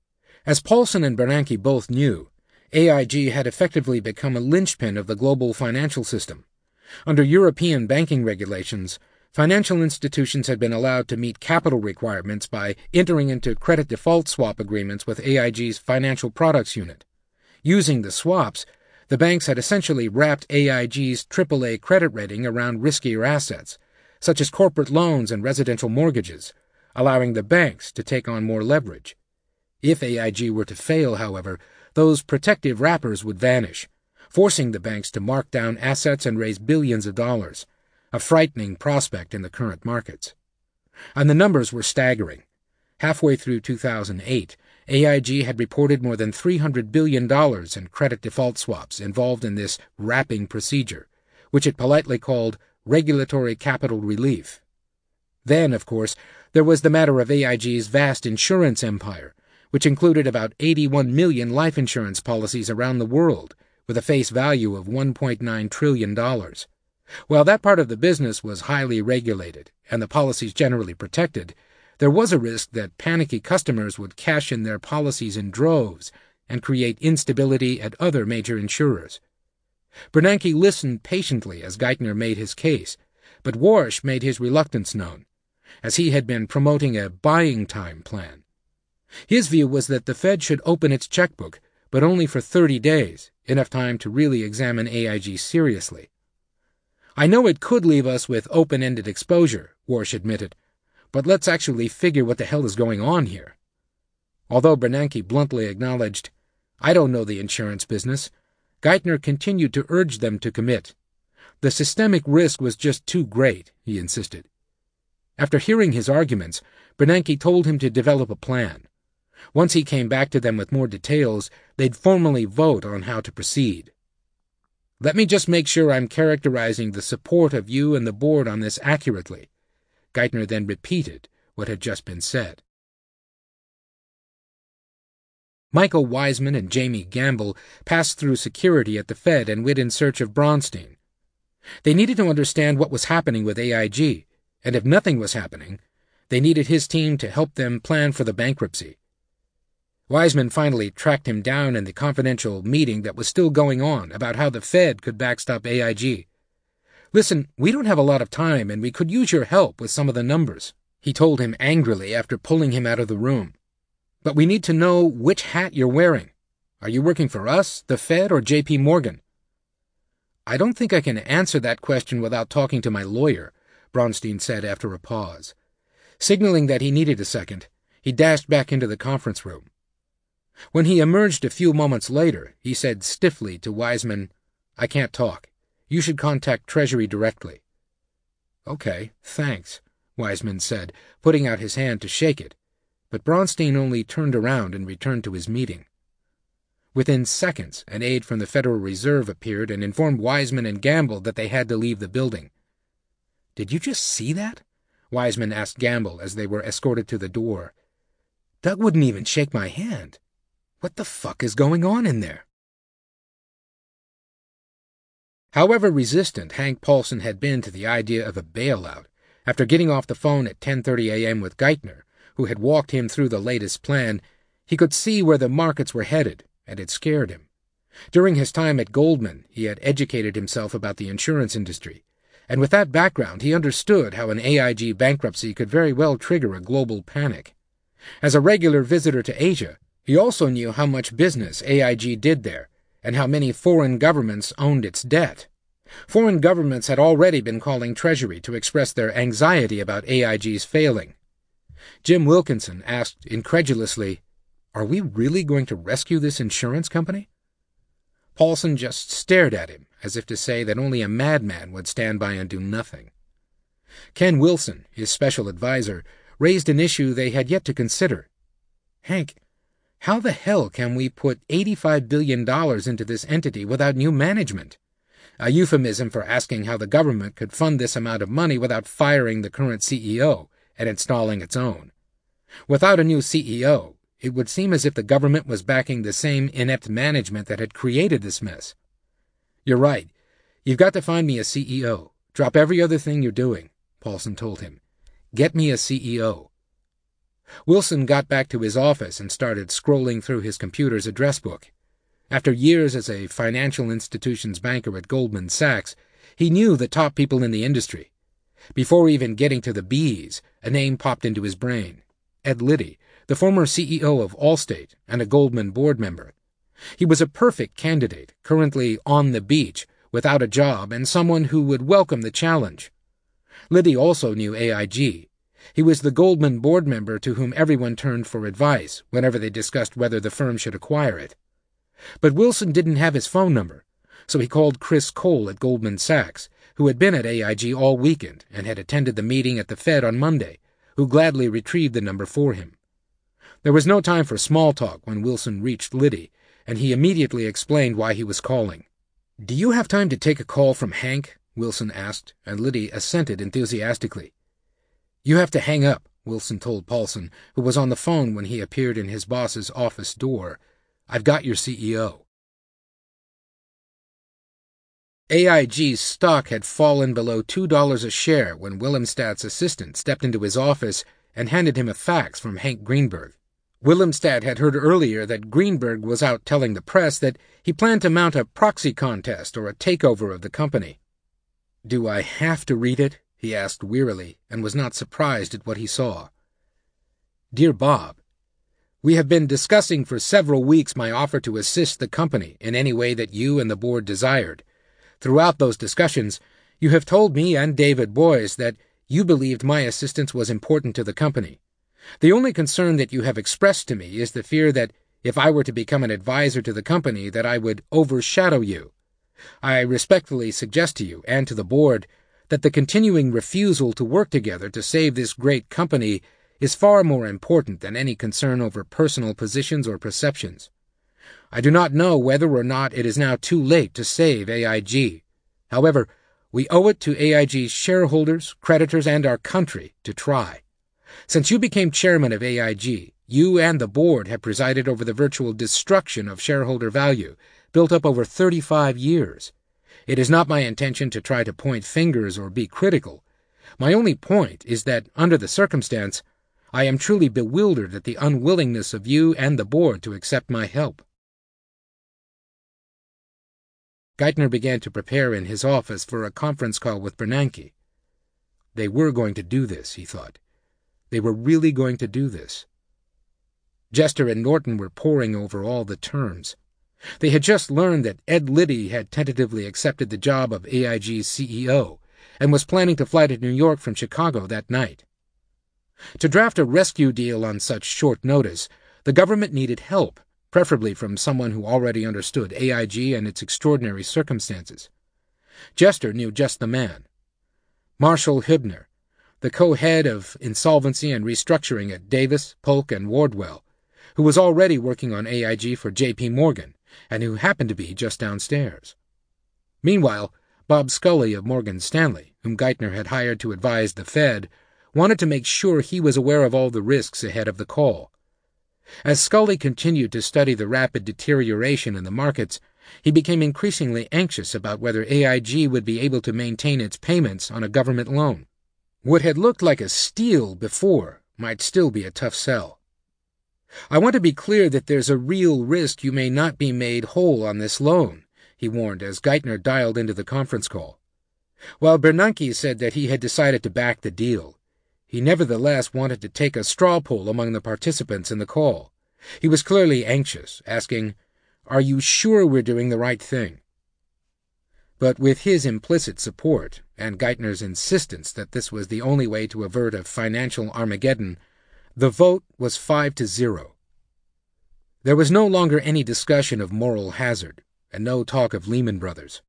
As Paulson and Bernanke both knew, A I G had effectively become a linchpin of the global financial system. Under European banking regulations, financial institutions had been allowed to meet capital requirements by entering into credit default swap agreements with A I G's financial products unit. Using the swaps, the banks had essentially wrapped A I G's triple A credit rating around riskier assets, such as corporate loans and residential mortgages, allowing the banks to take on more leverage. If A I G were to fail, however, those protective wrappers would vanish, forcing the banks to mark down assets and raise billions of dollars, a frightening prospect in the current markets. And the numbers were staggering. Halfway through two thousand eight, A I G had reported more than three hundred billion dollars in credit default swaps involved in this wrapping procedure, which it politely called regulatory capital relief. Then, of course, there was the matter of A I G's vast insurance empire, which included about eighty-one million life insurance policies around the world, with a face value of one point nine trillion dollars. While that part of the business was highly regulated and the policies generally protected, there was a risk that panicky customers would cash in their policies in droves and create instability at other major insurers. Bernanke listened patiently as Geithner made his case, but Warsh made his reluctance known, as he had been promoting a buying time plan. His view was that the Fed should open its checkbook, but only for thirty days, enough time to really examine A I G seriously. "I know it could leave us with open-ended exposure," Warsh admitted, "but let's actually figure what the hell is going on here." Although Bernanke bluntly acknowledged, "I don't know the insurance business," Geithner continued to urge them to commit. The systemic risk was just too great, he insisted. After hearing his arguments, Bernanke told him to develop a plan. Once he came back to them with more details, they'd formally vote on how to proceed. Let me just make sure I'm characterizing the support of you and the board on this accurately." Geithner then repeated what had just been said. Michael Wiseman and Jamie Gamble passed through security at the Fed and went in search of Braunstein. They needed to understand what was happening with A I G, and if nothing was happening, they needed his team to help them plan for the bankruptcy. Wiseman finally tracked him down in the confidential meeting that was still going on about how the Fed could backstop A I G. "Listen, we don't have a lot of time, and we could use your help with some of the numbers," he told him angrily after pulling him out of the room. "But we need to know which hat you're wearing. Are you working for us, the Fed, or J P Morgan?" "I don't think I can answer that question without talking to my lawyer," Braunstein said after a pause. Signaling that he needed a second, he dashed back into the conference room. When he emerged a few moments later, he said stiffly to Wiseman, "I can't talk. You should contact Treasury directly." "Okay, thanks," Wiseman said, putting out his hand to shake it, but Braunstein only turned around and returned to his meeting. Within seconds, an aide from the Federal Reserve appeared and informed Wiseman and Gamble that they had to leave the building. "Did you just see that?" Wiseman asked Gamble as they were escorted to the door. "Doug wouldn't even shake my hand. What the fuck is going on in there?" However resistant Hank Paulson had been to the idea of a bailout, after getting off the phone at ten thirty a.m. with Geithner, who had walked him through the latest plan, he could see where the markets were headed, and it scared him. During his time at Goldman, he had educated himself about the insurance industry, and with that background he understood how an A I G bankruptcy could very well trigger a global panic. As a regular visitor to Asia, he also knew how much business A I G did there, and how many foreign governments owned its debt. Foreign governments had already been calling Treasury to express their anxiety about A I G's failing. Jim Wilkinson asked incredulously, "Are we really going to rescue this insurance company?" Paulson just stared at him, as if to say that only a madman would stand by and do nothing. Ken Wilson, his special advisor, raised an issue they had yet to consider. "Hank, how the hell can we put eighty-five billion dollars into this entity without new management?" A euphemism for asking how the government could fund this amount of money without firing the current C E O and installing its own. Without a new C E O, it would seem as if the government was backing the same inept management that had created this mess. "You're right. You've got to find me a C E O. Drop every other thing you're doing," Paulson told him. "Get me a C E O." Wilson got back to his office and started scrolling through his computer's address book. After years as a financial institutions banker at Goldman Sachs, he knew the top people in the industry. Before even getting to the B's, a name popped into his brain. Ed Liddy, the former C E O of Allstate and a Goldman board member. He was a perfect candidate, currently on the beach, without a job, and someone who would welcome the challenge. Liddy also knew A I G. He was the Goldman board member to whom everyone turned for advice whenever they discussed whether the firm should acquire it. But Wilson didn't have his phone number, so he called Chris Cole at Goldman Sachs, who had been at A I G all weekend and had attended the meeting at the Fed on Monday, who gladly retrieved the number for him. There was no time for small talk when Wilson reached Liddy, and he immediately explained why he was calling. "Do you have time to take a call from Hank?" Wilson asked, and Liddy assented enthusiastically. "You have to hang up," Wilson told Paulson, who was on the phone when he appeared in his boss's office door. "I've got your C E O." A I G's stock had fallen below two dollars a share when Willemstad's assistant stepped into his office and handed him a fax from Hank Greenberg. Willemstad had heard earlier that Greenberg was out telling the press that he planned to mount a proxy contest or a takeover of the company. "Do I have to read it?" he asked wearily, and was not surprised at what he saw. "Dear Bob, we have been discussing for several weeks my offer to assist the company in any way that you and the board desired. Throughout those discussions, you have told me and David Boies that you believed my assistance was important to the company. The only concern that you have expressed to me is the fear that if I were to become an advisor to the company that I would overshadow you. I respectfully suggest to you and to the board that the continuing refusal to work together to save this great company is far more important than any concern over personal positions or perceptions. I do not know whether or not it is now too late to save A I G. However, we owe it to A I G's shareholders, creditors, and our country to try. Since you became chairman of A I G, you and the board have presided over the virtual destruction of shareholder value, built up over thirty-five years. It is not my intention to try to point fingers or be critical. My only point is that, under the circumstance, I am truly bewildered at the unwillingness of you and the board to accept my help. Geithner began to prepare in his office for a conference call with Bernanke. They were going to do this, he thought. They were really going to do this. Jester and Norton were poring over all the terms. They had just learned that Ed Liddy had tentatively accepted the job of A I G's C E O and was planning to fly to New York from Chicago that night. To draft a rescue deal on such short notice, the government needed help, preferably from someone who already understood A I G and its extraordinary circumstances. Jester knew just the man. Marshall Hübner, the co-head of insolvency and restructuring at Davis, Polk, and Wardwell, who was already working on A I G for J P Morgan, and who happened to be just downstairs. Meanwhile, Bob Scully of Morgan Stanley, whom Geithner had hired to advise the Fed, wanted to make sure he was aware of all the risks ahead of the call. As Scully continued to study the rapid deterioration in the markets, he became increasingly anxious about whether A I G would be able to maintain its payments on a government loan. What had looked like a steal before might still be a tough sell. I want to be clear that there's a real risk you may not be made whole on this loan, he warned as Geithner dialed into the conference call. While Bernanke said that he had decided to back the deal, he nevertheless wanted to take a straw poll among the participants in the call. He was clearly anxious, asking, "Are you sure we're doing the right thing?" But with his implicit support, and Geithner's insistence that this was the only way to avert a financial Armageddon, the vote was five to zero. There was no longer any discussion of moral hazard, and no talk of Lehman Brothers.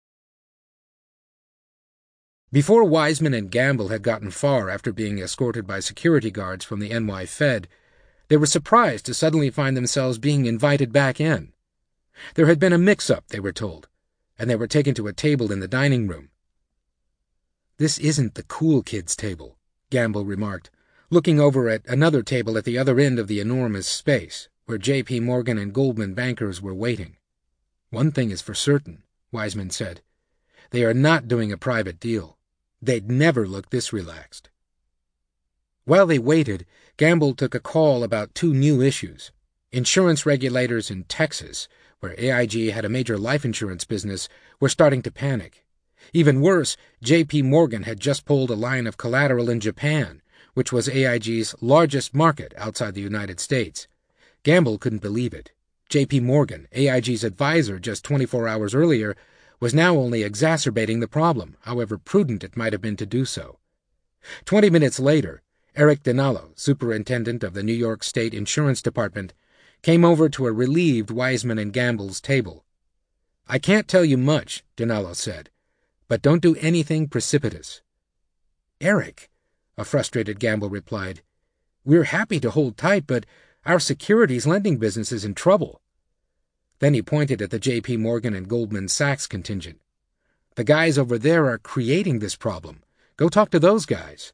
Before Wiseman and Gamble had gotten far after being escorted by security guards from the N Y Fed, they were surprised to suddenly find themselves being invited back in. There had been a mix-up, they were told, and they were taken to a table in the dining room. "This isn't the cool kids' table," Gamble remarked, looking over at another table at the other end of the enormous space, where J P Morgan and Goldman bankers were waiting. "One thing is for certain," Wiseman said. "They are not doing a private deal. They'd never look this relaxed." While they waited, Gamble took a call about two new issues. Insurance regulators in Texas, where A I G had a major life insurance business, were starting to panic. Even worse, J P Morgan had just pulled a line of collateral in Japan, which was A I G's largest market outside the United States. Gamble couldn't believe it. J P Morgan, A I G's advisor just twenty-four hours earlier, was now only exacerbating the problem, however prudent it might have been to do so. Twenty minutes later, Eric Dinallo, superintendent of the New York State Insurance Department, came over to a relieved Wiseman and Gamble's table. "I can't tell you much," Dinallo said, "but don't do anything precipitous." "Eric," a frustrated Gamble replied, "we're happy to hold tight, but our securities lending business is in trouble." Then he pointed at the J P Morgan and Goldman Sachs contingent. "The guys over there are creating this problem. Go talk to those guys."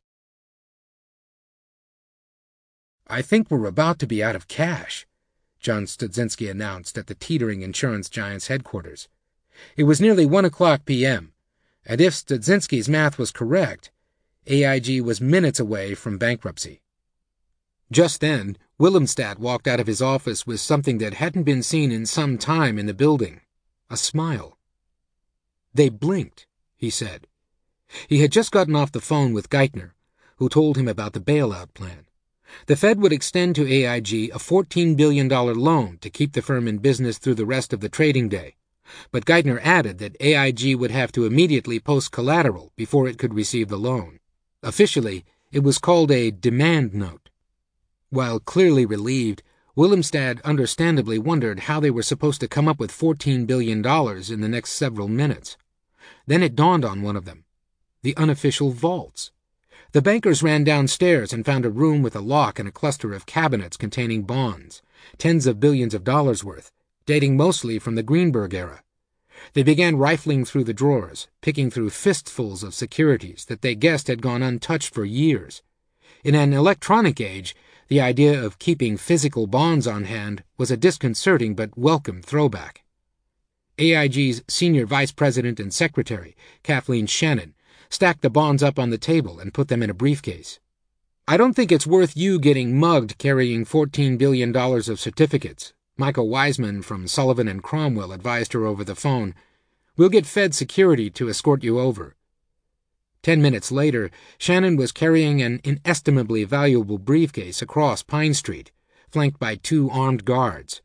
"I think we're about to be out of cash," John Studzinski announced at the teetering insurance giant's headquarters. It was nearly one o'clock p m, and if Studzinski's math was correct, A I G was minutes away from bankruptcy. Just then, Willemstad walked out of his office with something that hadn't been seen in some time in the building, a smile. "They blinked," he said. He had just gotten off the phone with Geithner, who told him about the bailout plan. The Fed would extend to A I G a fourteen billion dollars loan to keep the firm in business through the rest of the trading day, but Geithner added that A I G would have to immediately post collateral before it could receive the loan. Officially, it was called a demand note. While clearly relieved, Willemstad understandably wondered how they were supposed to come up with fourteen billion dollars in the next several minutes. Then it dawned on one of them. The unofficial vaults. The bankers ran downstairs and found a room with a lock and a cluster of cabinets containing bonds, tens of billions of dollars worth, dating mostly from the Greenberg era. They began rifling through the drawers, picking through fistfuls of securities that they guessed had gone untouched for years. In an electronic age, the idea of keeping physical bonds on hand was a disconcerting but welcome throwback. A I G's senior vice president and secretary, Kathleen Shannon, stacked the bonds up on the table and put them in a briefcase. "I don't think it's worth you getting mugged carrying fourteen billion dollars of certificates," Michael Wiseman from Sullivan and Cromwell advised her over the phone. "We'll get Fed security to escort you over." Ten minutes later, Shannon was carrying an inestimably valuable briefcase across Pine Street, flanked by two armed guards.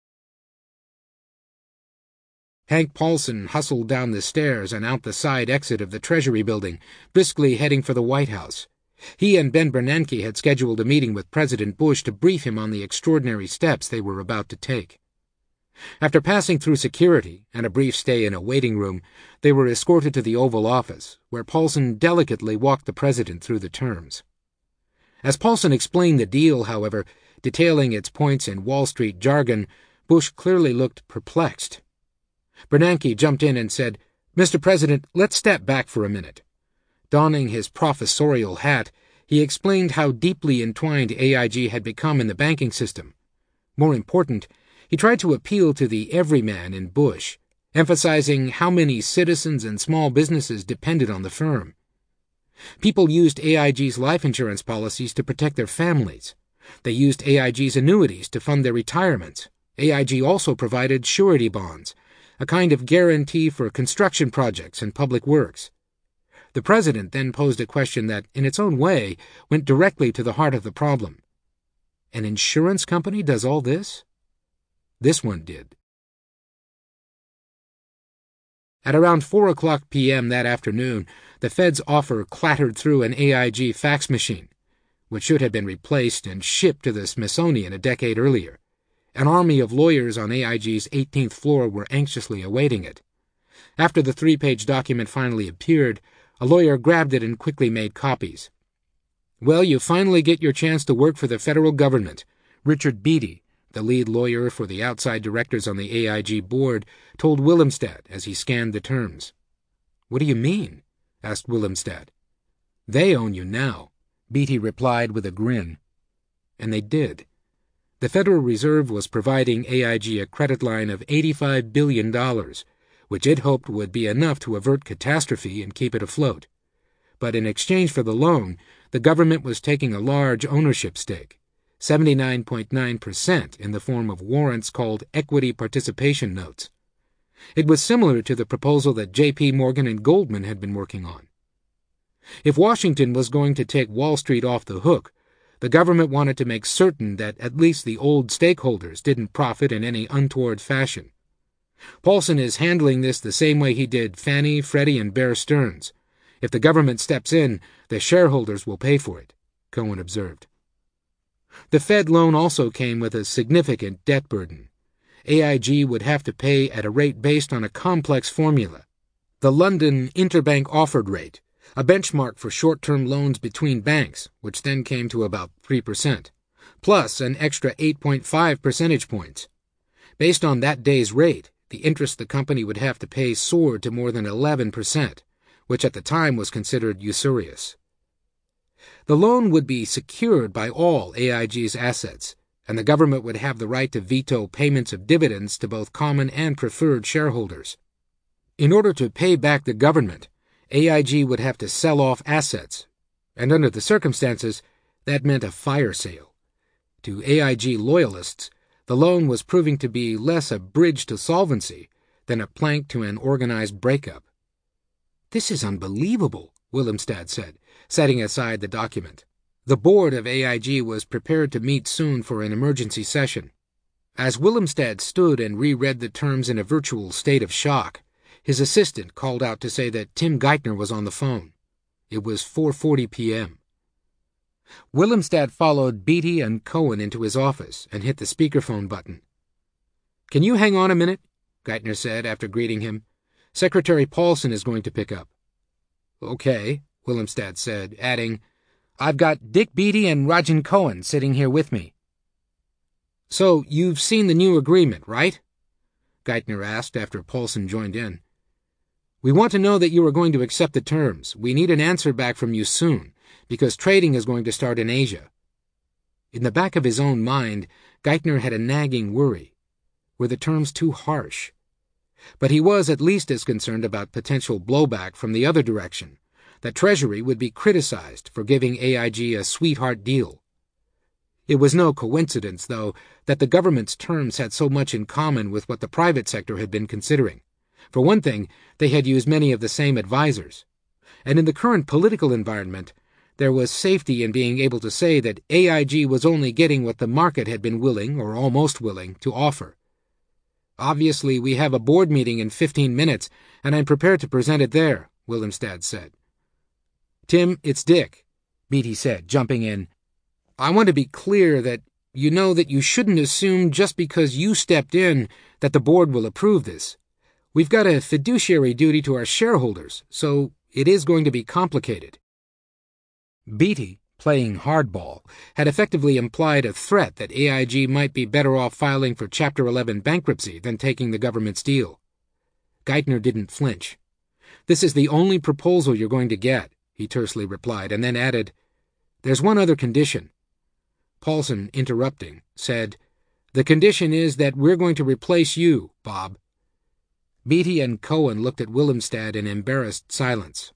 Hank Paulson hustled down the stairs and out the side exit of the Treasury building, briskly heading for the White House. He and Ben Bernanke had scheduled a meeting with President Bush to brief him on the extraordinary steps they were about to take. After passing through security and a brief stay in a waiting room, they were escorted to the Oval Office, where Paulson delicately walked the president through the terms. As Paulson explained the deal, however, detailing its points in Wall Street jargon, Bush clearly looked perplexed. Bernanke jumped in and said, "Mister President, let's step back for a minute." Donning his professorial hat, he explained how deeply entwined A I G had become in the banking system. More important, he tried to appeal to the everyman in Bush, emphasizing how many citizens and small businesses depended on the firm. People used A I G's life insurance policies to protect their families. They used A I G's annuities to fund their retirements. A I G also provided surety bonds, a kind of guarantee for construction projects and public works. The president then posed a question that, in its own way, went directly to the heart of the problem. An insurance company does all this? This one did. At around four o'clock p m that afternoon, the Fed's offer clattered through an A I G fax machine, which should have been replaced and shipped to the Smithsonian a decade earlier. An army of lawyers on A I G's eighteenth floor were anxiously awaiting it. After the three-page document finally appeared, a lawyer grabbed it and quickly made copies. "Well, you finally get your chance to work for the federal government," Richard Beatty, the lead lawyer for the outside directors on the A I G board, told Willemstad as he scanned the terms. "What do you mean?" asked Willemstad. "They own you now," Beatty replied with a grin. And they did. The Federal Reserve was providing A I G a credit line of eighty-five billion dollars, which it hoped would be enough to avert catastrophe and keep it afloat. But in exchange for the loan, the government was taking a large ownership stake, seventy-nine point nine percent, in the form of warrants called equity participation notes. It was similar to the proposal that J P Morgan and Goldman had been working on. If Washington was going to take Wall Street off the hook, the government wanted to make certain that at least the old stakeholders didn't profit in any untoward fashion. Paulson is handling this the same way he did Fannie, Freddie, and Bear Stearns. If the government steps in, the shareholders will pay for it, Cohen observed. The Fed loan also came with a significant debt burden. A I G would have to pay at a rate based on a complex formula. The London Interbank Offered Rate, a benchmark for short-term loans between banks, which then came to about three percent, plus an extra eight point five percentage points. Based on that day's rate, the interest the company would have to pay soared to more than eleven percent, which at the time was considered usurious. The loan would be secured by all A I G's assets, and the government would have the right to veto payments of dividends to both common and preferred shareholders. In order to pay back the government, A I G would have to sell off assets, and under the circumstances, that meant a fire sale. To A I G loyalists, the loan was proving to be less a bridge to solvency than a plank to an organized breakup. "This is unbelievable," Willemstad said, setting aside the document. The board of A I G was prepared to meet soon for an emergency session. As Willemstad stood and reread the terms in a virtual state of shock, his assistant called out to say that Tim Geithner was on the phone. It was four forty p m Willemstad followed Beatty and Cohen into his office and hit the speakerphone button. "Can you hang on a minute?" Geithner said after greeting him. "Secretary Paulson is going to pick up." "Okay," Willemstad said, adding, "I've got Dick Beatty and Rajan Cohen sitting here with me." "So you've seen the new agreement, right?" Geithner asked after Paulson joined in. "We want to know that you are going to accept the terms. We need an answer back from you soon, because trading is going to start in Asia." In the back of his own mind, Geithner had a nagging worry. Were the terms too harsh? But he was at least as concerned about potential blowback from the other direction, that Treasury would be criticized for giving A I G a sweetheart deal. It was no coincidence, though, that the government's terms had so much in common with what the private sector had been considering. For one thing, they had used many of the same advisors. And in the current political environment, there was safety in being able to say that A I G was only getting what the market had been willing, or almost willing, to offer. "Obviously, we have a board meeting in fifteen minutes, and I'm prepared to present it there," Willemstad said. "Tim, it's Dick," Beatty said, jumping in. "I want to be clear that you know that you shouldn't assume just because you stepped in that the board will approve this. We've got a fiduciary duty to our shareholders, so it is going to be complicated." Beatty, playing hardball, had effectively implied a threat that A I G might be better off filing for Chapter eleven bankruptcy than taking the government's deal. Geithner didn't flinch. "This is the only proposal you're going to get," he tersely replied, and then added, "There's one other condition." Paulson, interrupting, said, "The condition is that we're going to replace you, Bob." Beatty and Cohen looked at Willemstad in embarrassed silence.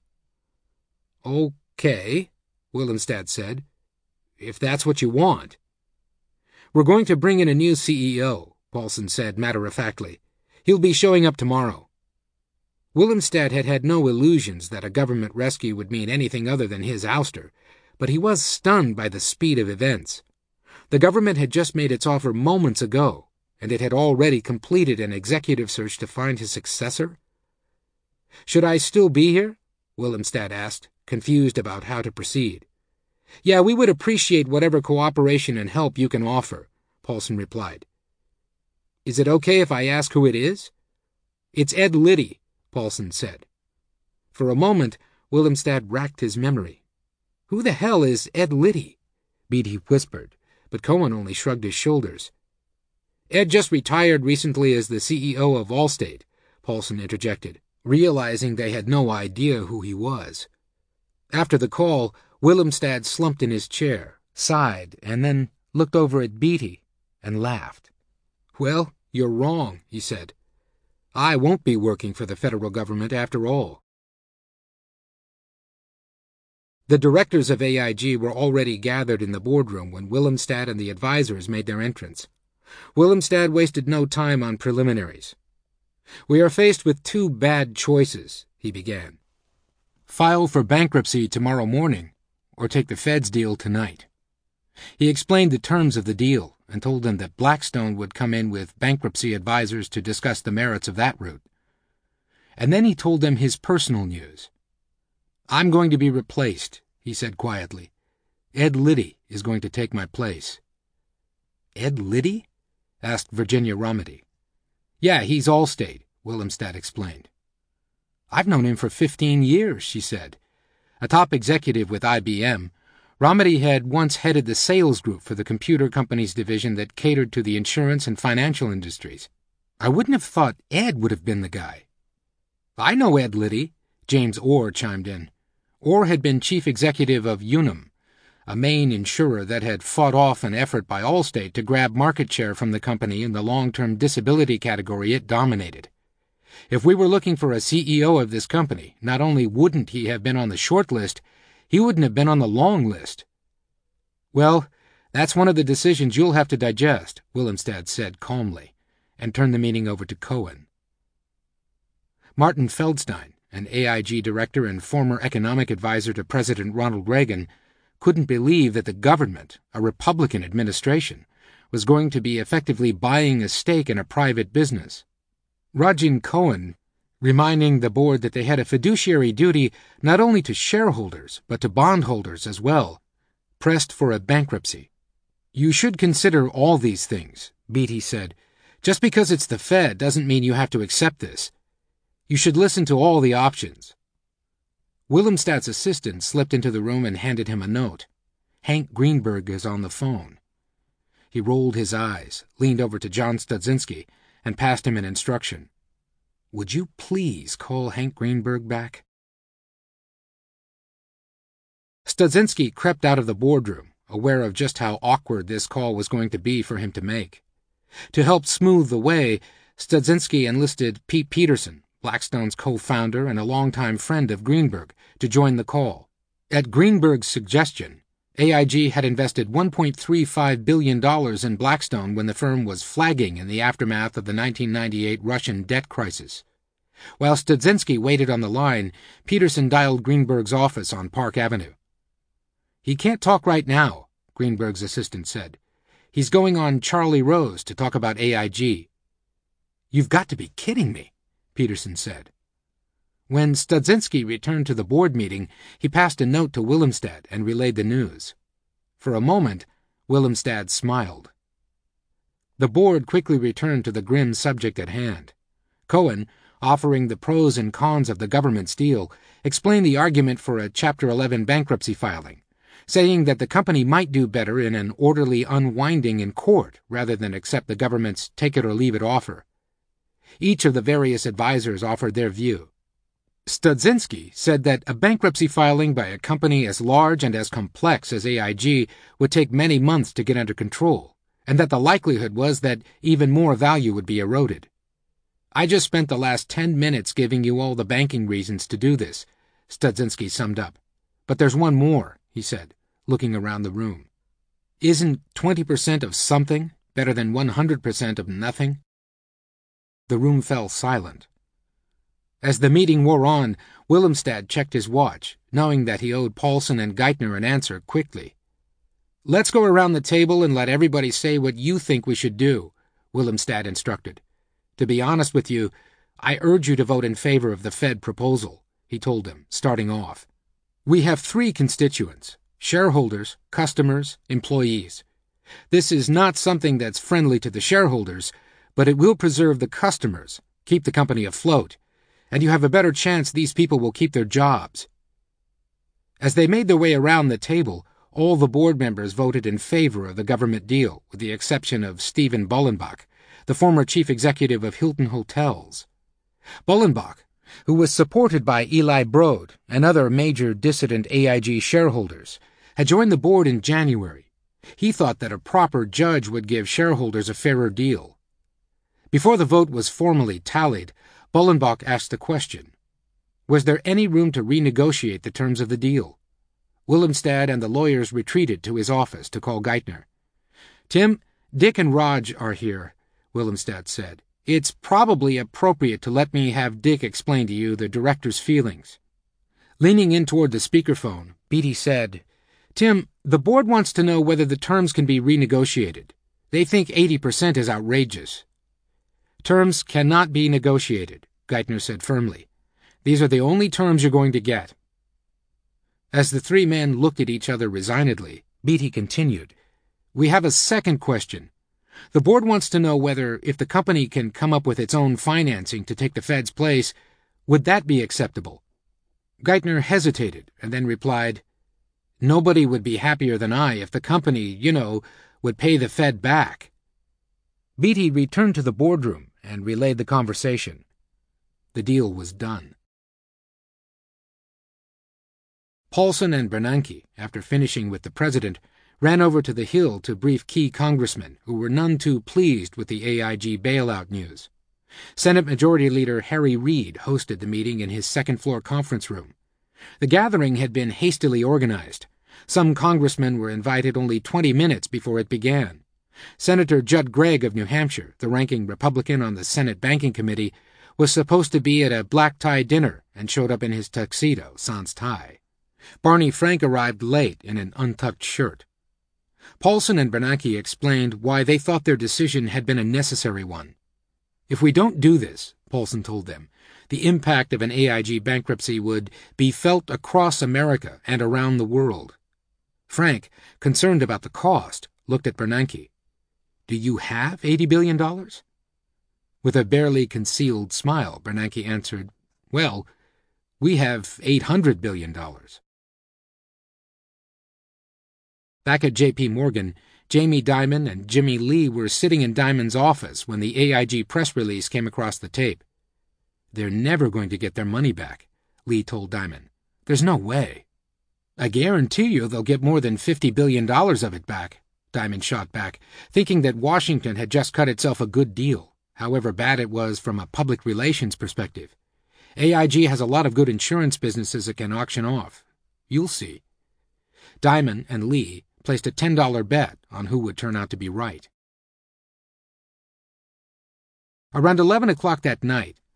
"Okay," Willemstad said, "if that's what you want." "We're going to bring in a new C E O, Paulson said matter-of-factly. "He'll be showing up tomorrow." Willemstad had had no illusions that a government rescue would mean anything other than his ouster, but he was stunned by the speed of events. The government had just made its offer moments ago, and it had already completed an executive search to find his successor. "Should I still be here?" Willemstad asked, confused about how to proceed. "Yeah, we would appreciate whatever cooperation and help you can offer," Paulson replied. "Is it okay if I ask who it is?" "It's Ed Liddy," Paulson said. For a moment, Willemstad racked his memory. "Who the hell is Ed Liddy?" Beatty whispered, but Cohen only shrugged his shoulders. "Ed just retired recently as the C E O of Allstate," Paulson interjected, realizing they had no idea who he was. After the call, Willemstad slumped in his chair, sighed, and then looked over at Beatty and laughed. "Well, you're wrong," he said. "I won't be working for the federal government after all." The directors of A I G were already gathered in the boardroom when Willemstad and the advisors made their entrance. Willemstad wasted no time on preliminaries. "We are faced with two bad choices," he began. "File for bankruptcy tomorrow morning, or take the Fed's deal tonight." He explained the terms of the deal and told them that Blackstone would come in with bankruptcy advisors to discuss the merits of that route. And then he told them his personal news. "I'm going to be replaced," he said quietly. "Ed Liddy is going to take my place." "Ed Liddy?" asked Virginia Romedy. "Yeah, he's Allstate," Willemstad explained. "I've known him for fifteen years," she said. A top executive with I B M, Romedy had once headed the sales group for the computer company's division that catered to the insurance and financial industries. "I wouldn't have thought Ed would have been the guy." "I know Ed Liddy," James Orr chimed in. Orr had been chief executive of Unum, a Maine insurer that had fought off an effort by Allstate to grab market share from the company in the long-term disability category it dominated. If we were looking for a C E O of this company, not only wouldn't he have been on the short list, he wouldn't have been on the long list. "Well, that's one of the decisions you'll have to digest," Willemstad said calmly, and turned the meeting over to Cohen. Martin Feldstein, an A I G director and former economic advisor to President Ronald Reagan, couldn't believe that the government, a Republican administration, was going to be effectively buying a stake in a private business. Rajan Cohen, reminding the board that they had a fiduciary duty not only to shareholders but to bondholders as well, pressed for a bankruptcy. "You should consider all these things," Beatty said. "Just because it's the Fed doesn't mean you have to accept this. You should listen to all the options." Willemstad's assistant slipped into the room and handed him a note. "Hank Greenberg is on the phone." He rolled his eyes, leaned over to John Studzinski, and passed him an instruction. "Would you please call Hank Greenberg back?" Studzinski crept out of the boardroom, aware of just how awkward this call was going to be for him to make. To help smooth the way, Studzinski enlisted Pete Peterson, Blackstone's co-founder and a longtime friend of Greenberg, to join the call. At Greenberg's suggestion, A I G had invested one point three five billion dollars in Blackstone when the firm was flagging in the aftermath of the nineteen ninety-eight Russian debt crisis. While Studzinski waited on the line, Peterson dialed Greenberg's office on Park Avenue. "He can't talk right now," Greenberg's assistant said. "He's going on Charlie Rose to talk about A I G." "You've got to be kidding me," Peterson said. When Studzinski returned to the board meeting, he passed a note to Willemstad and relayed the news. For a moment, Willemstad smiled. The board quickly returned to the grim subject at hand. Cohen, offering the pros and cons of the government's deal, explained the argument for a Chapter eleven bankruptcy filing, saying that the company might do better in an orderly unwinding in court rather than accept the government's take-it-or-leave-it offer. Each of the various advisers offered their view. Studzinski said that a bankruptcy filing by a company as large and as complex as A I G would take many months to get under control, and that the likelihood was that even more value would be eroded. "I just spent the last ten minutes giving you all the banking reasons to do this," Studzinski summed up. "But there's one more," he said, looking around the room. "Isn't twenty percent of something better than one hundred percent of nothing?" The room fell silent. As the meeting wore on, Willemstad checked his watch, knowing that he owed Paulson and Geithner an answer quickly. "Let's go around the table and let everybody say what you think we should do," Willemstad instructed. "To be honest with you, I urge you to vote in favor of the Fed proposal," he told them, starting off. "We have three constituents: shareholders, customers, employees. This is not something that's friendly to the shareholders, but it will preserve the customers, keep the company afloat, and you have a better chance these people will keep their jobs." As they made their way around the table, all the board members voted in favor of the government deal, with the exception of Stephen Bollenbach, the former chief executive of Hilton Hotels. Bollenbach, who was supported by Eli Broad and other major dissident A I G shareholders, had joined the board in January. He thought that a proper judge would give shareholders a fairer deal. Before the vote was formally tallied, Bollenbach asked the question: was there any room to renegotiate the terms of the deal? Willemstad and the lawyers retreated to his office to call Geithner. "Tim, Dick and Raj are here," Willemstad said. "It's probably appropriate to let me have Dick explain to you the director's feelings." Leaning in toward the speakerphone, Beatty said, "Tim, the board wants to know whether the terms can be renegotiated. They think eighty percent is outrageous." "Terms cannot be negotiated," Geithner said firmly. "These are the only terms you're going to get." As the three men looked at each other resignedly, Beatty continued, "We have a second question. The board wants to know whether, if the company can come up with its own financing to take the Fed's place, would that be acceptable?" Geithner hesitated and then replied, "Nobody would be happier than I if the company, you know, would pay the Fed back." Beatty returned to the boardroom and relayed the conversation. The deal was done. Paulson and Bernanke, after finishing with the president, ran over to the Hill to brief key congressmen who were none too pleased with the A I G bailout news. Senate Majority Leader Harry Reid hosted the meeting in his second-floor conference room. The gathering had been hastily organized. Some congressmen were invited only twenty minutes before it began. Senator Judd Gregg of New Hampshire, the ranking Republican on the Senate Banking Committee, was supposed to be at a black-tie dinner and showed up in his tuxedo, sans tie. Barney Frank arrived late in an untucked shirt. Paulson and Bernanke explained why they thought their decision had been a necessary one. "If we don't do this," Paulson told them, "the impact of an A I G bankruptcy would be felt across America and around the world." Frank, concerned about the cost, looked at Bernanke. "Do you have eighty billion dollars? With a barely concealed smile, Bernanke answered, "Well, we have eight hundred billion dollars. Back at J P Morgan, Jamie Dimon and Jimmy Lee were sitting in Dimon's office when the A I G press release came across the tape. "They're never going to get their money back," Lee told Dimon. "There's no way." "I guarantee you they'll get more than fifty billion dollars of it back," Dimon shot back, thinking that Washington had just cut itself a good deal, however bad it was from a public relations perspective. A I G has a lot of good insurance businesses it can auction off. You'll see. Dimon and Lee placed a ten dollar bet on who would turn out to be right. Around eleven o'clock that night,